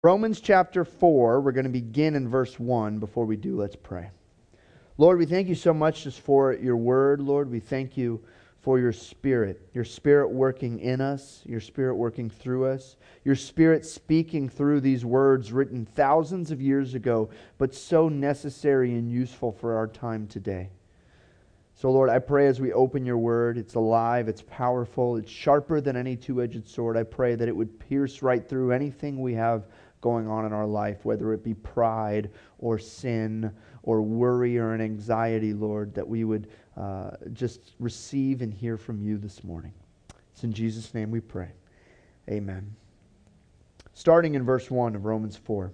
Romans chapter 4, we're going to begin in verse 1. Before we do, let's pray. Lord, we thank you so much just for your word, Lord. We thank you for your Spirit working in us, your Spirit working through us, your Spirit speaking through these words written thousands of years ago, but so necessary and useful for our time today. So, Lord, I pray as we open your word, it's alive, it's powerful, it's sharper than any two-edged sword. I pray that it would pierce right through anything we have going on in our life, whether it be pride or sin or worry or an anxiety, Lord, that we would just receive and hear from you this morning. It's in Jesus' name we pray. Amen. Starting in verse 1 of Romans 4.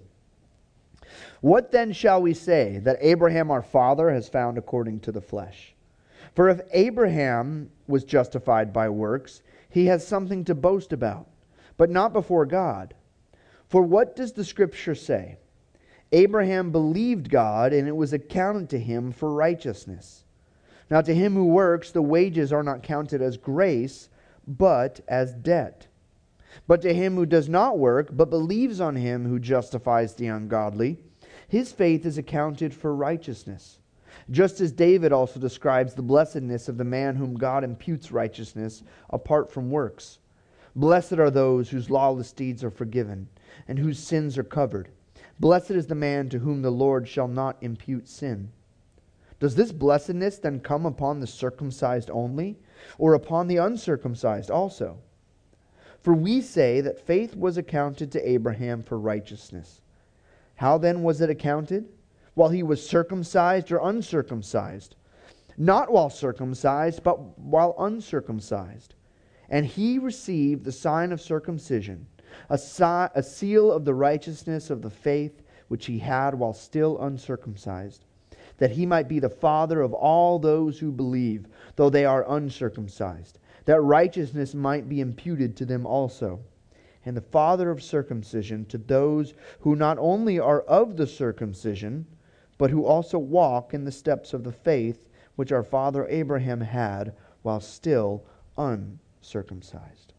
What then shall we say that Abraham our father has found according to the flesh? For if Abraham was justified by works, he has something to boast about, but not before God. For what does the Scripture say? Abraham believed God, and it was accounted to him for righteousness. Now to him who works, the wages are not counted as grace, but as debt. But to him who does not work, but believes on him who justifies the ungodly, his faith is accounted for righteousness. Just as David also describes the blessedness of the man whom God imputes righteousness apart from works. Blessed are those whose lawless deeds are forgiven, and whose sins are covered. Blessed is the man to whom the Lord shall not impute sin. Does this blessedness then come upon the circumcised only, or upon the uncircumcised also? For we say that faith was accounted to Abraham for righteousness. How then was it accounted? While he was circumcised or uncircumcised? Not while circumcised, but while uncircumcised. And he received the sign of circumcision, a seal of the righteousness of the faith which he had while still uncircumcised, that he might be the father of all those who believe, though they are uncircumcised, that righteousness might be imputed to them also, and the father of circumcision to those who not only are of the circumcision, but who also walk in the steps of the faith which our father Abraham had while still uncircumcised.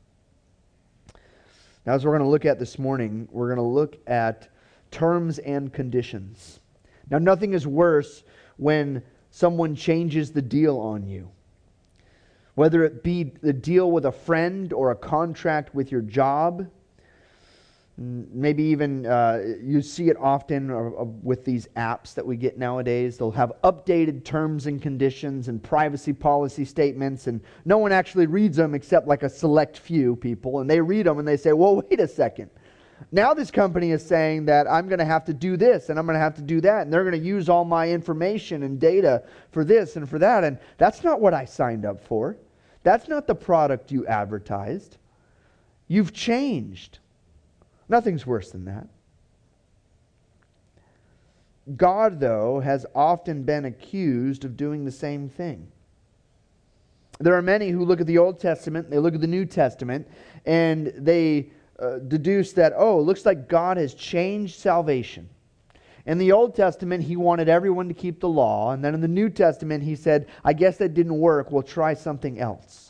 Now, as we're going to look at this morning, we're going to look at terms and conditions. Now, nothing is worse when someone changes the deal on you. Whether it be the deal with a friend or a contract with your job, maybe even you see it often with these apps that we get nowadays. They'll have updated terms and conditions and privacy policy statements, and no one actually reads them except like a select few people. And they read them and they say, well, wait a second. Now this company is saying that I'm going to have to do this and I'm going to have to do that, and they're going to use all my information and data for this and for that. And that's not what I signed up for. That's not the product you advertised. You've changed. Nothing's worse than that. God, though, has often been accused of doing the same thing. There are many who look at the Old Testament, they look at the New Testament, and they deduce that, oh, it looks like God has changed salvation. In the Old Testament, He wanted everyone to keep the law, and then in the New Testament, He said, I guess that didn't work, we'll try something else.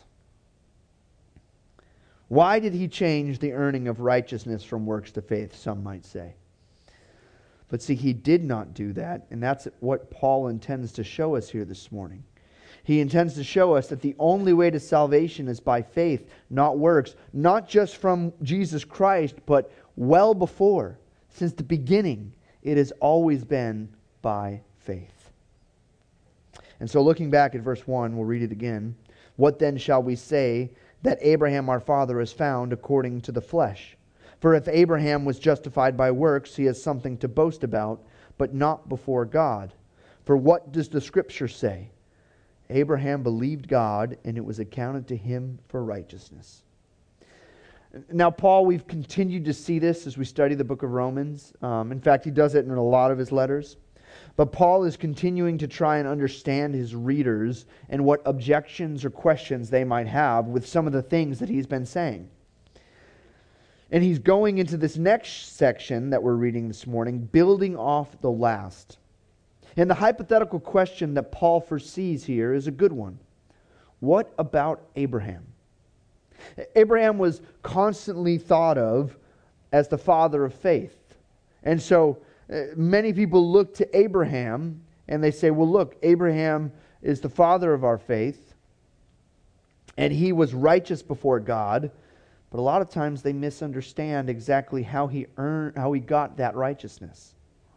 Why did He change the earning of righteousness from works to faith, some might say? But see, He did not do that, and that's what Paul intends to show us here this morning. He intends to show us that the only way to salvation is by faith, not works, not just from Jesus Christ, but well before, since the beginning, it has always been by faith. And so looking back at verse 1, we'll read it again. What then shall we say that Abraham our father has found according to the flesh? For if Abraham was justified by works, he has something to boast about, but not before God. For what does the Scripture say? Abraham believed God, and it was accounted to him for righteousness. Now, Paul, we've continued to see this as we study the book of Romans. In fact, he does it in a lot of his letters. But Paul is continuing to try and understand his readers and what objections or questions they might have with some of the things that he's been saying. And he's going into this next section that we're reading this morning, building off the last. And the hypothetical question that Paul foresees here is a good one. What about Abraham? Abraham was constantly thought of as the father of faith. And so many people look to Abraham and they say, well, look, Abraham is the father of our faith, and he was righteous before God. But a lot of times they misunderstand exactly how he got that righteousness.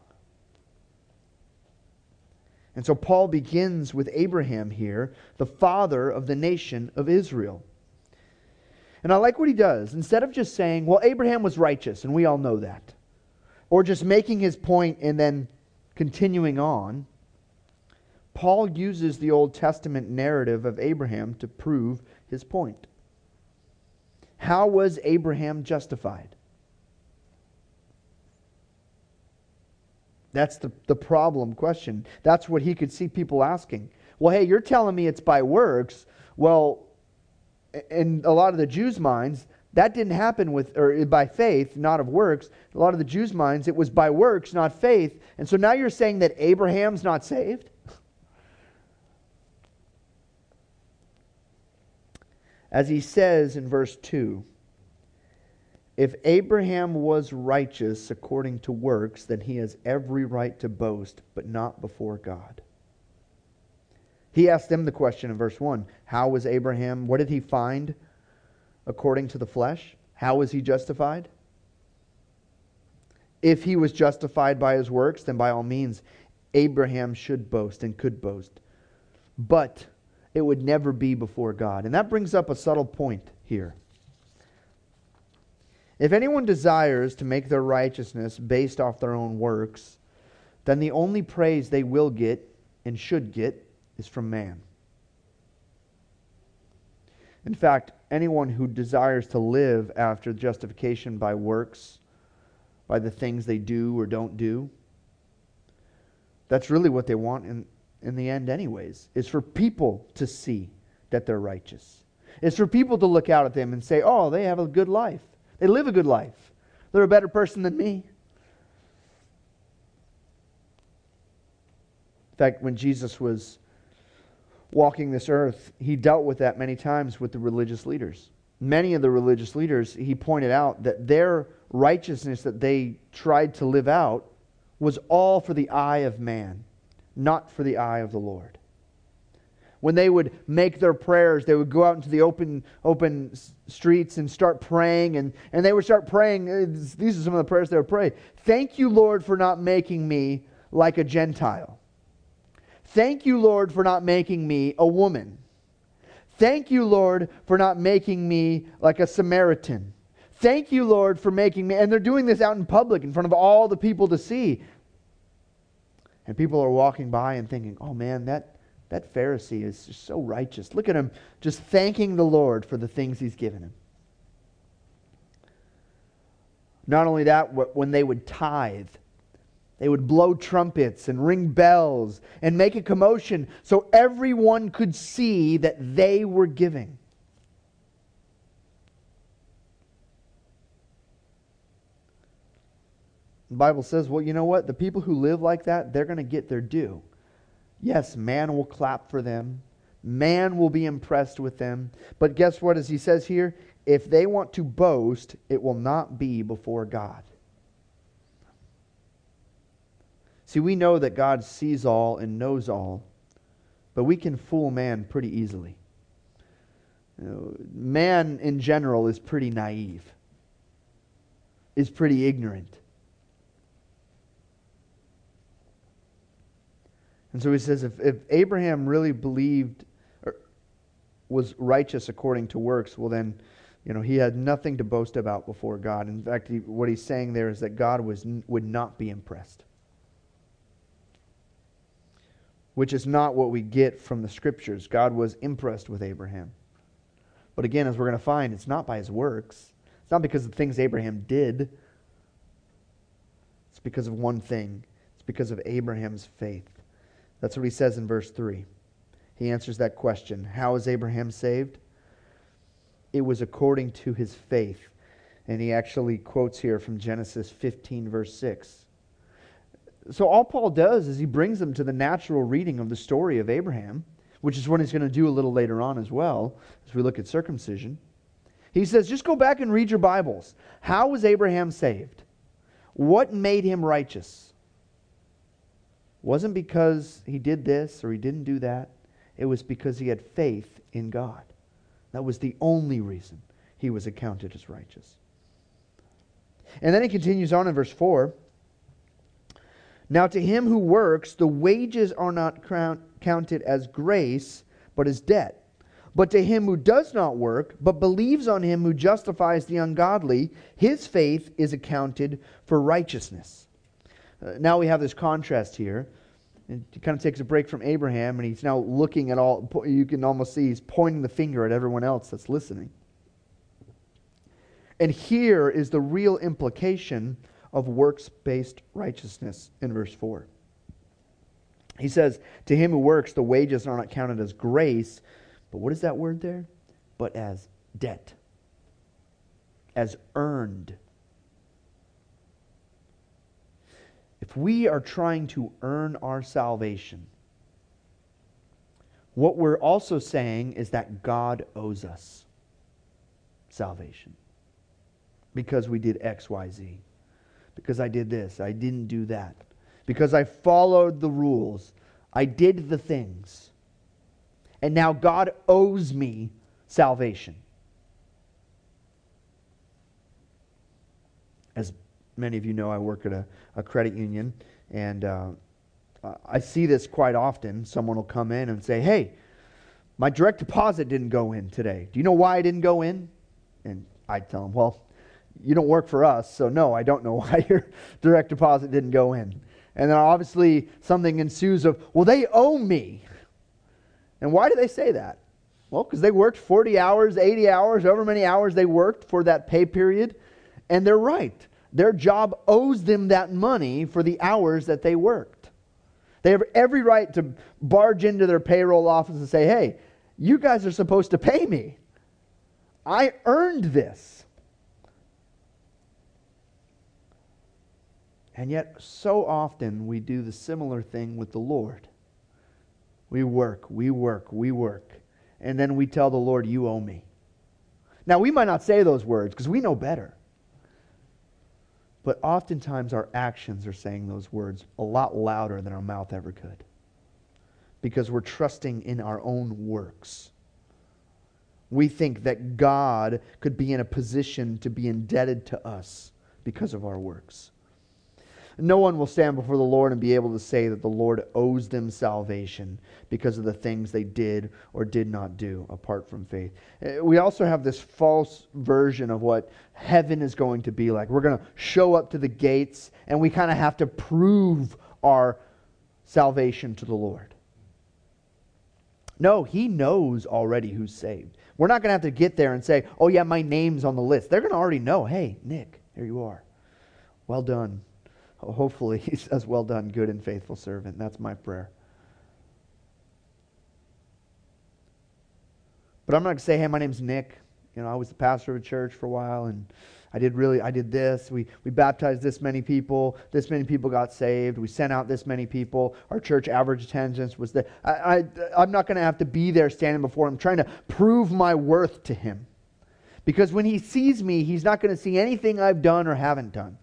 And so Paul begins with Abraham here, the father of the nation of Israel. And I like what he does. Instead of just saying, well, Abraham was righteous, and we all know that, or just making his point and then continuing on, Paul uses the Old Testament narrative of Abraham to prove his point. How was Abraham justified? That's the problem question. That's what he could see people asking. Well, hey, you're telling me it's by works. Well, in a lot of the Jews' minds, that didn't happen by faith, not of works. A lot of the Jews' minds, it was by works, not faith. And so now you're saying that Abraham's not saved? As he says in verse 2, if Abraham was righteous according to works, then he has every right to boast, but not before God. He asked them the question in verse 1, how was Abraham, what did he find according to the flesh? How was he justified? If he was justified by his works, then by all means Abraham should boast and could boast. But it would never be before God. And that brings up a subtle point here. If anyone desires to make their righteousness based off their own works, then the only praise they will get and should get is from man. In fact, anyone who desires to live after justification by works, by the things they do or don't do, that's really what they want in the end anyways, is for people to see that they're righteous. It's for people to look out at them and say, oh, they have a good life. They live a good life. They're a better person than me. In fact, when Jesus was walking this earth, he dealt with that many times with the religious leaders. Many of the religious leaders, he pointed out that their righteousness that they tried to live out was all for the eye of man, not for the eye of the Lord. When they would make their prayers, they would go out into the open streets and start praying. And they would start praying. These are some of the prayers they would pray. Thank you, Lord, for not making me like a Gentile. Thank you, Lord, for not making me a woman. Thank you, Lord, for not making me like a Samaritan. Thank you, Lord, for making me... And they're doing this out in public in front of all the people to see. And people are walking by and thinking, oh man, that Pharisee is just so righteous. Look at him just thanking the Lord for the things He's given him. Not only that, when they would tithe, they would blow trumpets and ring bells and make a commotion so everyone could see that they were giving. The Bible says, well, you know what? The people who live like that, they're going to get their due. Yes, man will clap for them. Man will be impressed with them. But guess what? As he says here, if they want to boast, it will not be before God. See, we know that God sees all and knows all, but we can fool man pretty easily. Man in general is pretty naive, is pretty ignorant. And so he says, if Abraham really believed or was righteous according to works, well then, he had nothing to boast about before God. In fact, what he's saying there is that God would not be impressed. Which is not what we get from the Scriptures. God was impressed with Abraham. But again, as we're going to find, it's not by his works. It's not because of the things Abraham did. It's because of one thing. It's because of Abraham's faith. That's what he says in verse 3. He answers that question. How is Abraham saved? It was according to his faith. And he actually quotes here from Genesis 15, verse 6. So all Paul does is he brings them to the natural reading of the story of Abraham, which is what he's going to do a little later on as well, as we look at circumcision. He says, just go back and read your Bibles. How was Abraham saved? What made him righteous? Wasn't because he did this or he didn't do that. It was because he had faith in God. That was the only reason he was accounted as righteous. And then he continues on in verse 4. Now to him who works, the wages are not counted as grace, but as debt. But to him who does not work, but believes on him who justifies the ungodly, his faith is accounted for righteousness. Now we have this contrast here. And he kind of takes a break from Abraham, and he's now looking at all, you can almost see he's pointing the finger at everyone else that's listening. And here is the real implication of works-based righteousness in verse 4. He says, to him who works, the wages are not counted as grace, but what is that word there? But as debt. As earned. If we are trying to earn our salvation, what we're also saying is that God owes us salvation. Because we did X, Y, Z. Because I did this, I didn't do that. Because I followed the rules, I did the things. And now God owes me salvation. As many of you know, I work at a credit union, and I see this quite often. Someone will come in and say, hey, my direct deposit didn't go in today. Do you know why it didn't go in? And I tell them, well, you don't work for us, so no, I don't know why your direct deposit didn't go in. And then obviously something ensues of, well, they owe me. And why do they say that? Well, because they worked 40 hours, 80 hours, however many hours they worked for that pay period. And they're right. Their job owes them that money for the hours that they worked. They have every right to barge into their payroll office and say, hey, you guys are supposed to pay me. I earned this. And yet, so often we do the similar thing with the Lord. We work. And then we tell the Lord, you owe me. Now, we might not say those words because we know better. But oftentimes our actions are saying those words a lot louder than our mouth ever could. Because we're trusting in our own works. We think that God could be in a position to be indebted to us because of our works. No one will stand before the Lord and be able to say that the Lord owes them salvation because of the things they did or did not do apart from faith. We also have this false version of what heaven is going to be like. We're going to show up to the gates and we kind of have to prove our salvation to the Lord. No, He knows already who's saved. We're not going to have to get there and say, oh yeah, my name's on the list. They're going to already know, hey, Nick, here you are. Well done. Hopefully He says, well done, good and faithful servant. That's my prayer. But I'm not going to say, hey, my name's Nick. You know, I was the pastor of a church for a while, and I did this. We baptized this many people got saved. We sent out this many people. Our church average attendance was that. I'm not going to have to be there standing before Him trying to prove my worth to Him. Because when He sees me, He's not going to see anything I've done or haven't done.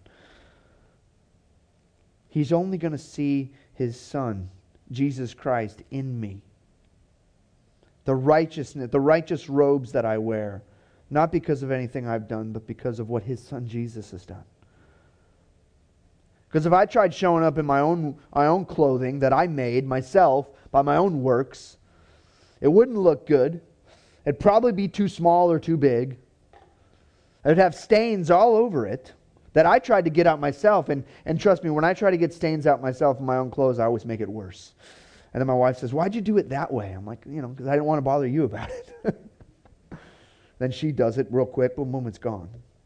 He's only going to see His Son, Jesus Christ, in me. The righteousness, the righteous robes that I wear, not because of anything I've done, but because of what His Son Jesus has done. Because if I tried showing up in my own clothing that I made myself by my own works, it wouldn't look good. It'd probably be too small or too big. It'd have stains all over it that I tried to get out myself. And trust me, when I try to get stains out myself in my own clothes, I always make it worse. And then my wife says, why'd you do it that way? I'm like, because I didn't want to bother you about it. Then she does it real quick, boom, boom, it's gone.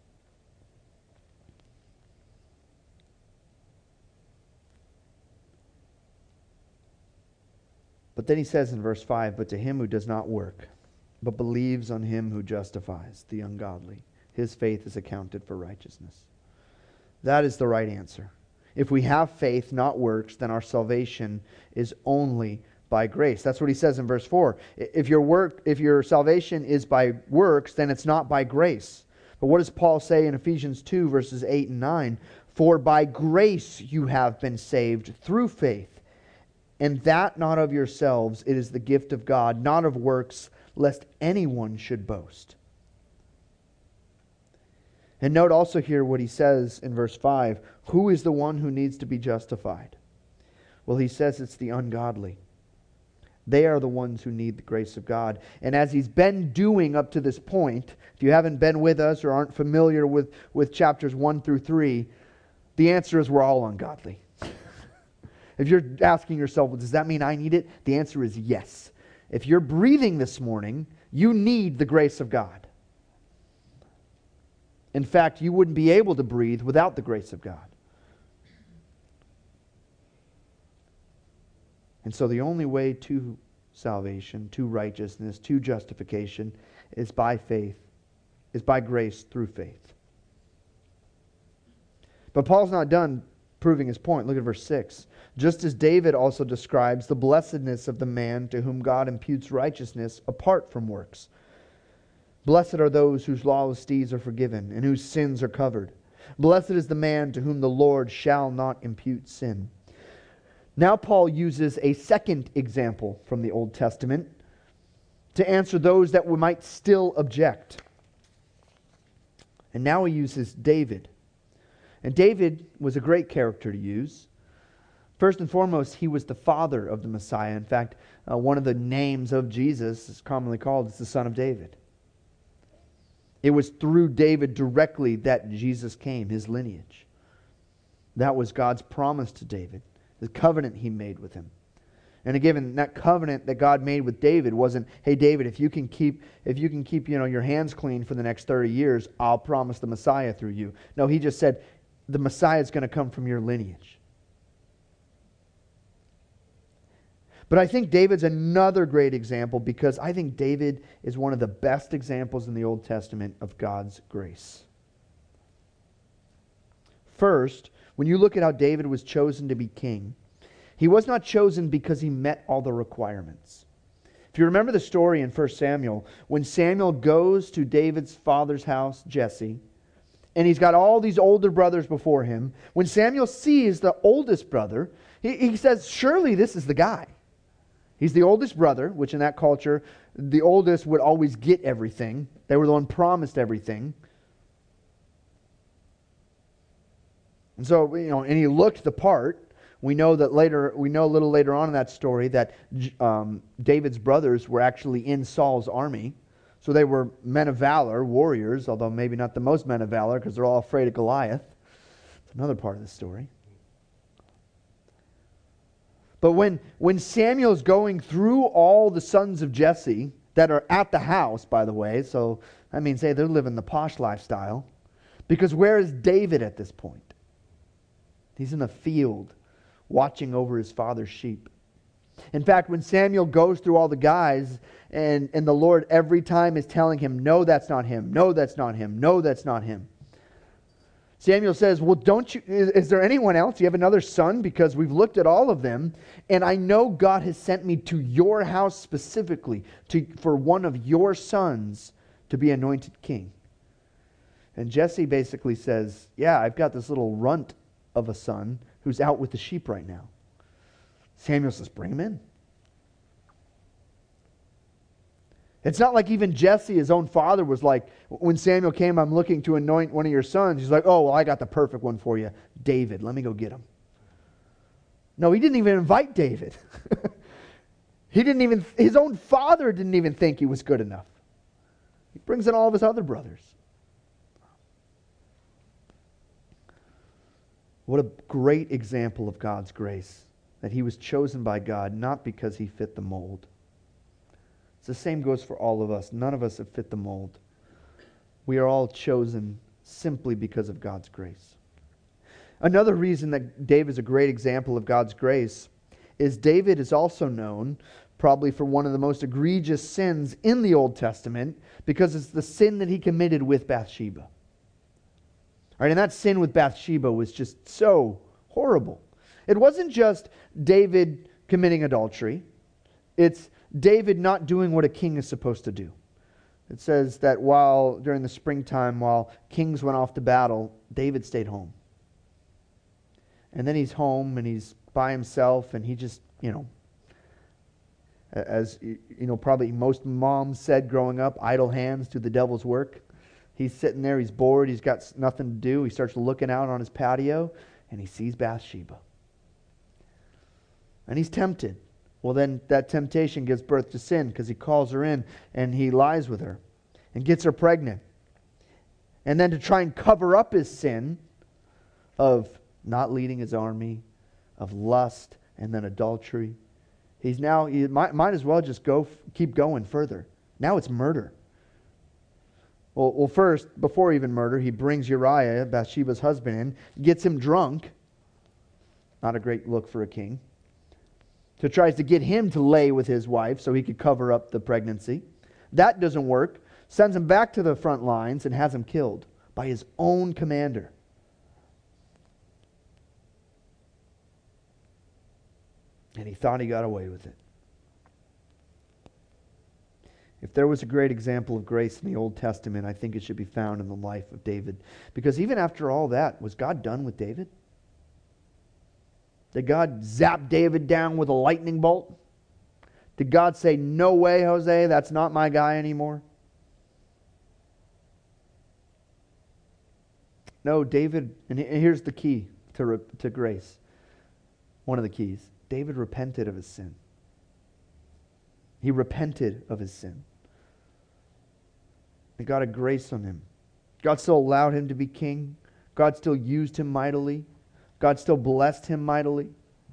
But then he says in verse 5, but to him who does not work, but believes on Him who justifies the ungodly, his faith is accounted for righteousness. That is the right answer. If we have faith, not works, then our salvation is only by grace. That's what he says in verse 4. If your salvation is by works, then it's not by grace. But what does Paul say in Ephesians 2, verses 8 and 9? For by grace you have been saved through faith, and that not of yourselves, it is the gift of God, not of works, lest anyone should boast. And note also here what he says in verse 5. Who is the one who needs to be justified? Well, he says it's the ungodly. They are the ones who need the grace of God. And as he's been doing up to this point, if you haven't been with us or aren't familiar with chapters 1 through 3, the answer is we're all ungodly. If you're asking yourself, well, does that mean I need it? The answer is yes. If you're breathing this morning, you need the grace of God. In fact, you wouldn't be able to breathe without the grace of God. And so the only way to salvation, to righteousness, to justification is by faith, is by grace through faith. But Paul's not done proving his point. Look at verse 6. Just as David also describes the blessedness of the man to whom God imputes righteousness apart from works. Blessed are those whose lawless deeds are forgiven and whose sins are covered. Blessed is the man to whom the Lord shall not impute sin. Now Paul uses a second example from the Old Testament to answer those that might still object. And now he uses David. And David was a great character to use. First and foremost, he was the father of the Messiah. In fact, one of the names of Jesus is commonly called as the Son of David. It was through David directly that Jesus came, his lineage. That was God's promise to David, the covenant he made with him. And again, that covenant that God made with David wasn't, hey David, if you can keep your hands clean for the next 30 years, I'll promise the Messiah through you. No, he just said, the Messiah is going to come from your lineage. But I think David's another great example because I think David is one of the best examples in the Old Testament of God's grace. First, when you look at how David was chosen to be king, he was not chosen because he met all the requirements. If you remember the story in 1 Samuel, when Samuel goes to David's father's house, Jesse, and he's got all these older brothers before him, when Samuel sees the oldest brother, he says, surely this is the guy. He's the oldest brother, which in that culture, the oldest would always get everything. They were the one promised everything. And so, and he looked the part. We know a little later on in that story that David's brothers were actually in Saul's army. So they were men of valor, warriors, although maybe not the most men of valor because they're all afraid of Goliath. It's another part of the story. But when Samuel's going through all the sons of Jesse that are at the house, by the way, so that means, hey, they're living the posh lifestyle. Because where is David at this point? He's in a field watching over his father's sheep. In fact, when Samuel goes through all the guys and the Lord every time is telling him, no, that's not him, no, that's not him, no, that's not him. Samuel says, well, is there anyone else? Do you have another son? Because we've looked at all of them, and I know God has sent me to your house specifically for one of your sons to be anointed king. And Jesse basically says, yeah, I've got this little runt of a son who's out with the sheep right now. Samuel says, bring him in. It's not like even Jesse, his own father, was like, when Samuel came, I'm looking to anoint one of your sons. He's like, oh, well, I got the perfect one for you. David, let me go get him. No, he didn't even invite David. His own father didn't even think he was good enough. He brings in all of his other brothers. What a great example of God's grace, that he was chosen by God not because he fit the mold. The same goes for all of us. None of us have fit the mold. We are all chosen simply because of God's grace. Another reason that David is a great example of God's grace is David is also known probably for one of the most egregious sins in the Old Testament because it's the sin that he committed with Bathsheba. All right, and that sin with Bathsheba was just so horrible. It wasn't just David committing adultery. It's David not doing what a king is supposed to do. It says that during the springtime, while kings went off to battle, David stayed home. And then he's home and he's by himself, and he just, as probably most moms said growing up, idle hands do the devil's work. He's sitting there, he's bored, he's got nothing to do. He starts looking out on his patio, and he sees Bathsheba. And he's tempted. Well, then that temptation gives birth to sin, because he calls her in and he lies with her and gets her pregnant. And then to try and cover up his sin of not leading his army, of lust, and then adultery, he might as well just keep going further. Now it's murder. Well, first, before even murder, he brings Uriah, Bathsheba's husband, in, gets him drunk. Not a great look for a king. So tries to get him to lay with his wife so he could cover up the pregnancy. That doesn't work. Sends him back to the front lines and has him killed by his own commander. And he thought he got away with it. If there was a great example of grace in the Old Testament, I think it should be found in the life of David. Because even after all that, was God done with David? Did God zap David down with a lightning bolt? Did God say, no way, Jose, that's not my guy anymore? No, David, and here's the key to grace. One of the keys. David repented of his sin. He repented of his sin. And God had grace on him. God still allowed him to be king. God still used him mightily. God still blessed him mightily.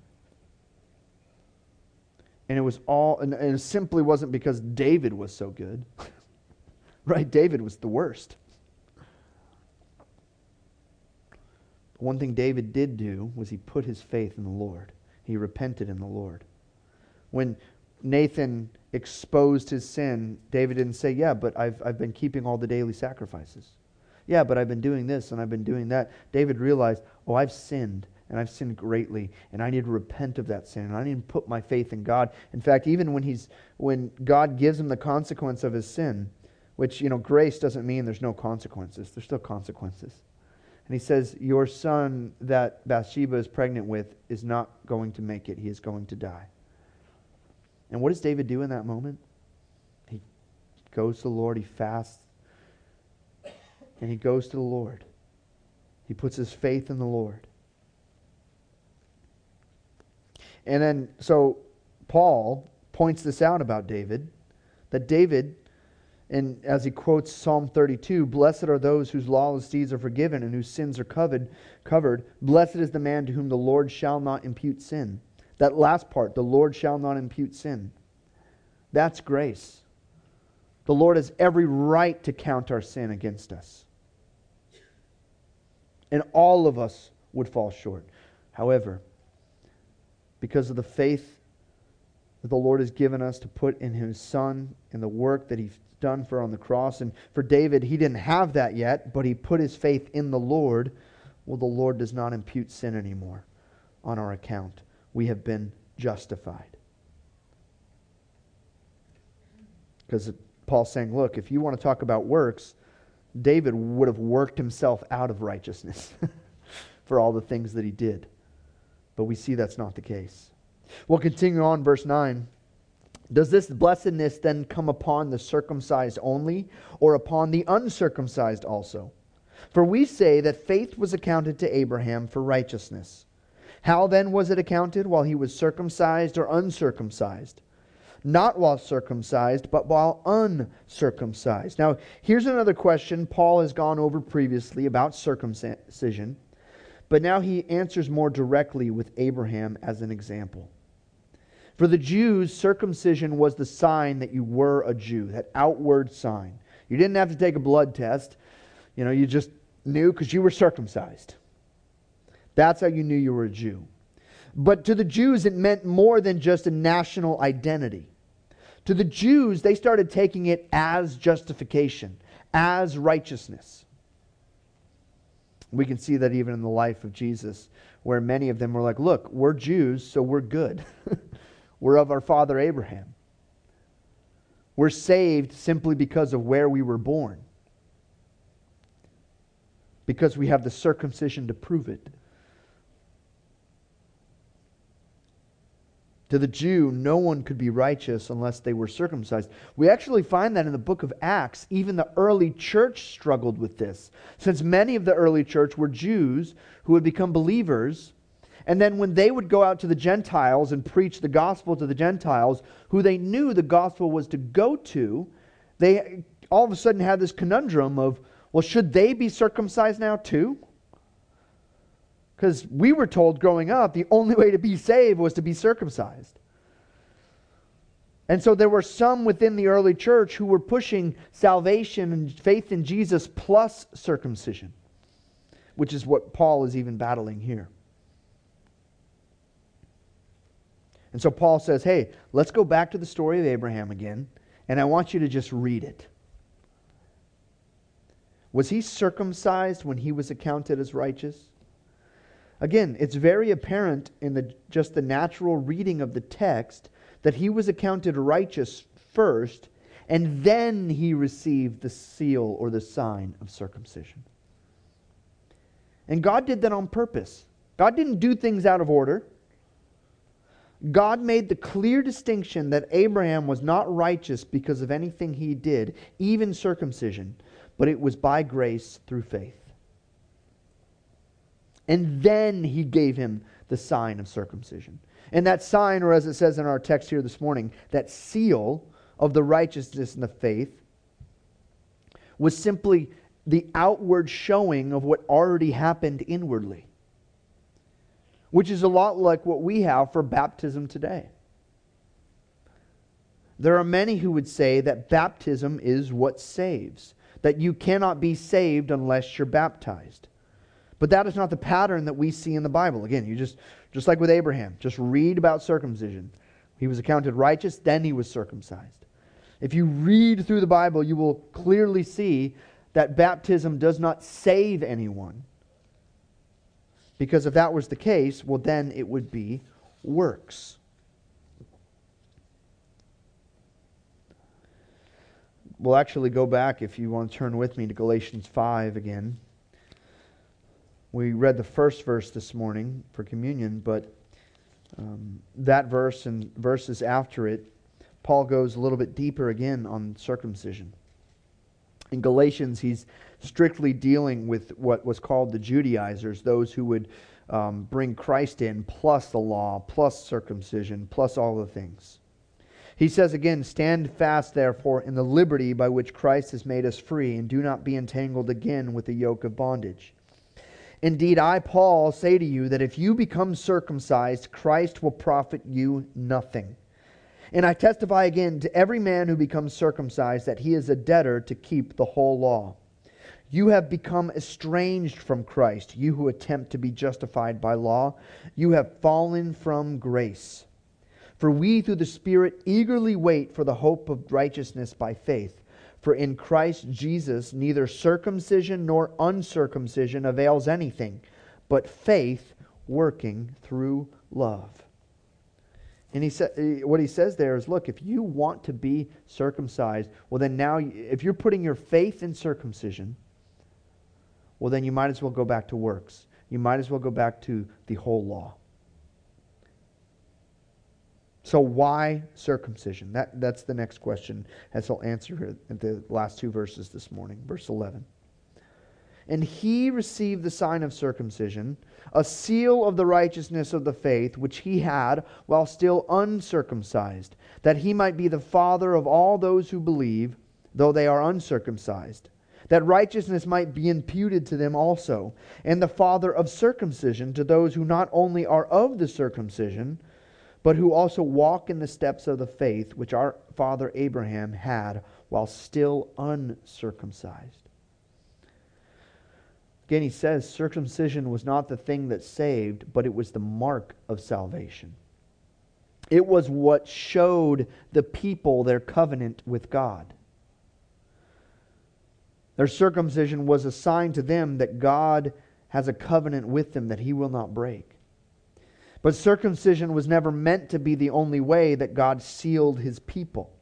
And it was all, and it simply wasn't because David was so good. Right? David was the worst. But one thing David did do was he put his faith in the Lord. He repented in the Lord. When Nathan exposed his sin, David didn't say, yeah, but I've been keeping all the daily sacrifices. Yeah, but I've been doing this and I've been doing that. David realized, I've sinned, and I've sinned greatly, and I need to repent of that sin, and I need to put my faith in God. In fact, even when God gives him the consequence of his sin, which, grace doesn't mean there's no consequences. There's still consequences. And he says, your son that Bathsheba is pregnant with is not going to make it. He is going to die. And what does David do in that moment? He goes to the Lord, he fasts, and he goes to the Lord. He puts his faith in the Lord. And then, so Paul points this out about David, that David, and as he quotes Psalm 32, blessed are those whose lawless deeds are forgiven and whose sins are covered. Blessed is the man to whom the Lord shall not impute sin. That last part, the Lord shall not impute sin. That's grace. The Lord has every right to count our sin against us. And all of us would fall short. However, because of the faith that the Lord has given us to put in His Son and the work that He's done on the cross. And for David, he didn't have that yet, but he put his faith in the Lord. Well, the Lord does not impute sin anymore on our account. We have been justified. Because Paul's saying, look, if you want to talk about works, David would have worked himself out of righteousness for all the things that he did. But we see that's not the case. We'll continue on, verse 9. Does this blessedness then come upon the circumcised only, or upon the uncircumcised also? For we say that faith was accounted to Abraham for righteousness. How then was it accounted, while he was circumcised or uncircumcised? Not while circumcised, but while uncircumcised. Now, here's another question Paul has gone over previously about circumcision, but now he answers more directly with Abraham as an example. For the Jews, circumcision was the sign that you were a Jew, that outward sign. You didn't have to take a blood test. You just knew because you were circumcised. That's how you knew you were a Jew. But to the Jews, it meant more than just a national identity. To the Jews, they started taking it as justification, as righteousness. We can see that even in the life of Jesus, where many of them were like, look, we're Jews, so we're good. We're of our father Abraham. We're saved simply because of where we were born. Because we have the circumcision to prove it. To the Jew, no one could be righteous unless they were circumcised. We actually find that in the book of Acts. Even the early church struggled with this, since many of the early church were Jews who had become believers. And then when they would go out to the Gentiles and preach the gospel to the Gentiles, who they knew the gospel was to go to, they all of a sudden had this conundrum of, well, should they be circumcised now too? Because we were told growing up the only way to be saved was to be circumcised. And so there were some within the early church who were pushing salvation and faith in Jesus plus circumcision, which is what Paul is even battling here. And so Paul says, hey, let's go back to the story of Abraham again, and I want you to just read it. Was he circumcised when he was accounted as righteous? Again, it's very apparent in just the natural reading of the text that he was accounted righteous first, and then he received the seal or the sign of circumcision. And God did that on purpose. God didn't do things out of order. God made the clear distinction that Abraham was not righteous because of anything he did, even circumcision, but it was by grace through faith. And then he gave him the sign of circumcision. And that sign, or as it says in our text here this morning, that seal of the righteousness and the faith, was simply the outward showing of what already happened inwardly. Which is a lot like what we have for baptism today. There are many who would say that baptism is what saves. That you cannot be saved unless you're baptized. But that is not the pattern that we see in the Bible. Again, you just like with Abraham, just read about circumcision. He was accounted righteous, then he was circumcised. If you read through the Bible, you will clearly see that baptism does not save anyone. Because if that was the case, well then it would be works. We'll actually go back, if you want to turn with me, to Galatians 5 again. We read the first verse this morning for communion, but that verse and verses after it, Paul goes a little bit deeper again on circumcision. In Galatians, he's strictly dealing with what was called the Judaizers, those who would bring Christ in, plus the law, plus circumcision, plus all the things. He says again, stand fast therefore in the liberty by which Christ has made us free, and do not be entangled again with the yoke of bondage. Indeed, I, Paul, say to you that if you become circumcised, Christ will profit you nothing. And I testify again to every man who becomes circumcised that he is a debtor to keep the whole law. You have become estranged from Christ, you who attempt to be justified by law. You have fallen from grace. For we through the Spirit eagerly wait for the hope of righteousness by faith. For in Christ Jesus neither circumcision nor uncircumcision avails anything, but faith working through love. And what he says there is, look, if you want to be circumcised, well then now, if you're putting your faith in circumcision, well then you might as well go back to works. You might as well go back to the whole law. So why circumcision? That's the next question, as I'll answer here at the last two verses this morning. Verse 11. And he received the sign of circumcision, a seal of the righteousness of the faith, which he had while still uncircumcised, that he might be the father of all those who believe, though they are uncircumcised, that righteousness might be imputed to them also, and the father of circumcision to those who not only are of the circumcision, but who also walk in the steps of the faith which our father Abraham had while still uncircumcised. Again, he says circumcision was not the thing that saved, but it was the mark of salvation. It was what showed the people their covenant with God. Their circumcision was a sign to them that God has a covenant with them that He will not break. But circumcision was never meant to be the only way that God sealed His people.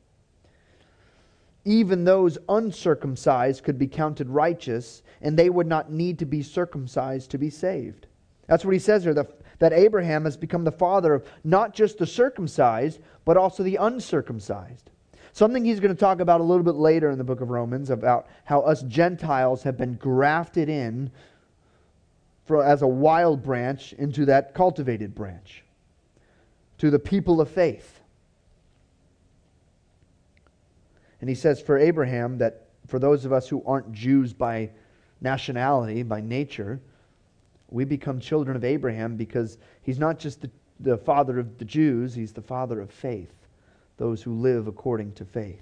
Even those uncircumcised could be counted righteous, and they would not need to be circumcised to be saved. That's what he says here. That Abraham has become the father of not just the circumcised, but also the uncircumcised. Something he's going to talk about a little bit later in the book of Romans, about how us Gentiles have been grafted in as a wild branch into that cultivated branch, to the people of faith. And he says for Abraham that for those of us who aren't Jews by nationality, by nature, we become children of Abraham because he's not just the father of the Jews, he's the father of faith, those who live according to faith.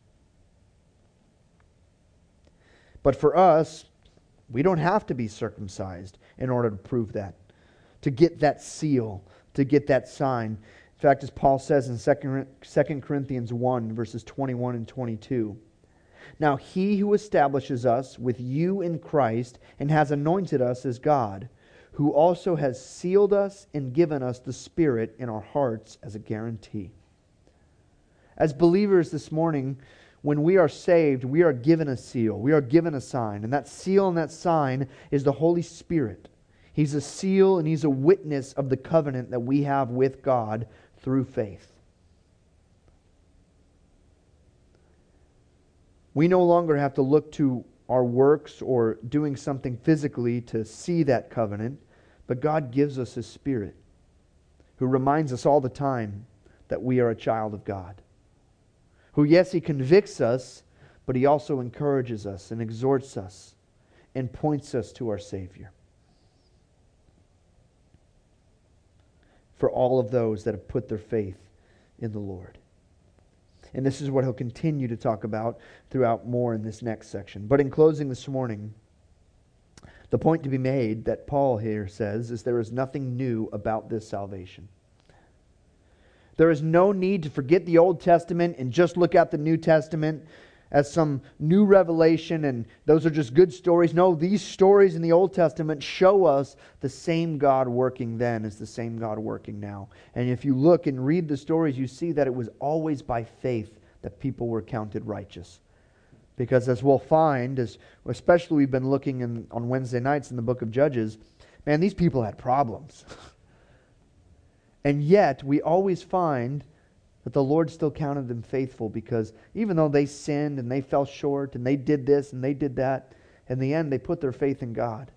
But for us, we don't have to be circumcised in order to prove that, to get that seal, to get that sign. In fact, as Paul says in 2 Corinthians 1, verses 21 and 22, "Now he who establishes us with you in Christ and has anointed us is God, who also has sealed us and given us the Spirit in our hearts as a guarantee." As believers this morning, when we are saved, we are given a seal. We are given a sign. And that seal and that sign is the Holy Spirit. He's a seal and He's a witness of the covenant that we have with God through faith. We no longer have to look to our works or doing something physically to see that covenant, but God gives us His Spirit, who reminds us all the time that we are a child of God. Who, yes, He convicts us, but He also encourages us and exhorts us and points us to our Savior. For all of those that have put their faith in the Lord. And this is what he'll continue to talk about throughout more in this next section. But in closing this morning, the point to be made that Paul here says is there is nothing new about this salvation. There is no need to forget the Old Testament and just look at the New Testament as some new revelation and those are just good stories. No, these stories in the Old Testament show us the same God working then is the same God working now. And if you look and read the stories, you see that it was always by faith that people were counted righteous. Because as we'll find, especially we've been looking on Wednesday nights in the book of Judges, man, these people had problems. And yet, we always find that the Lord still counted them faithful because even though they sinned and they fell short and they did this and they did that, in the end they put their faith in God.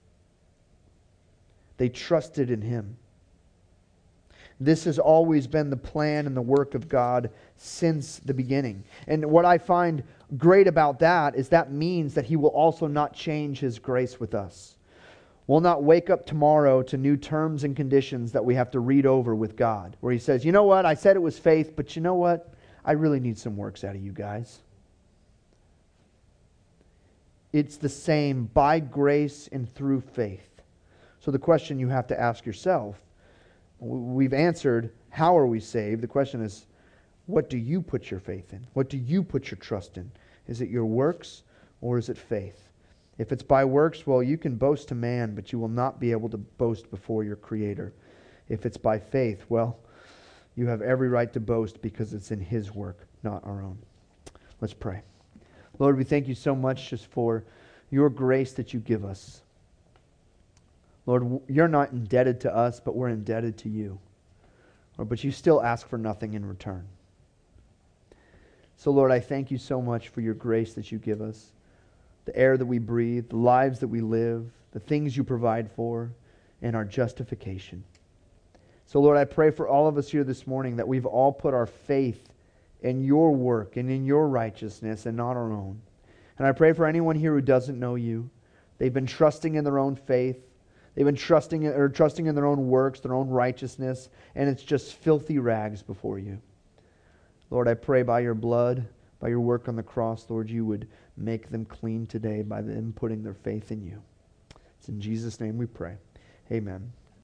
They trusted in Him. This has always been the plan and the work of God since the beginning. And what I find great about that is that means that He will also not change His grace with us. We'll not wake up tomorrow to new terms and conditions that we have to read over with God. Where He says, you know what, I said it was faith, but you know what? I really need some works out of you guys. It's the same by grace and through faith. So the question you have to ask yourself, we've answered, how are we saved? The question is, what do you put your faith in? What do you put your trust in? Is it your works or is it faith? If it's by works, well, you can boast to man, but you will not be able to boast before your Creator. If it's by faith, well, you have every right to boast because it's in His work, not our own. Let's pray. Lord, we thank You so much just for Your grace that You give us. Lord, You're not indebted to us, but we're indebted to You. Lord, but You still ask for nothing in return. So, Lord, I thank You so much for Your grace that You give us. The air that we breathe, the lives that we live, the things You provide for, and our justification. So, Lord, I pray for all of us here this morning that we've all put our faith in Your work and in Your righteousness and not our own. And I pray for anyone here who doesn't know You. They've been trusting in their own faith. They've been trusting in their own works, their own righteousness, and it's just filthy rags before You. Lord, I pray by Your blood, by Your work on the cross, Lord, You would make them clean today by them putting their faith in You. It's in Jesus' name we pray. Amen.